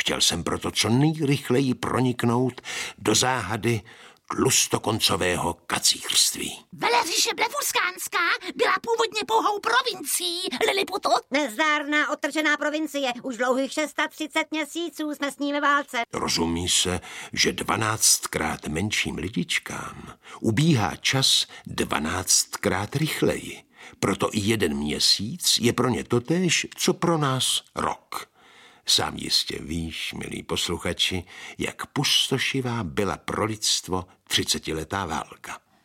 Chtěl jsem proto co nejrychleji proniknout do záhady tlustokoncového kacířství. Veleříše Blefuskánská byla původně pouhou provincií, Liliputu. Nezdárná, odtržená provincie. Už dlouhých 630 měsíců jsme s ní ve válce. Rozumí se, že 12krát menším lidičkám ubíhá čas 12krát rychleji. Proto i 1 měsíc je pro ně totéž, co pro nás rok. Sám jistě víš, milí posluchači, jak pustošivá byla pro lidstvo 30letá válka.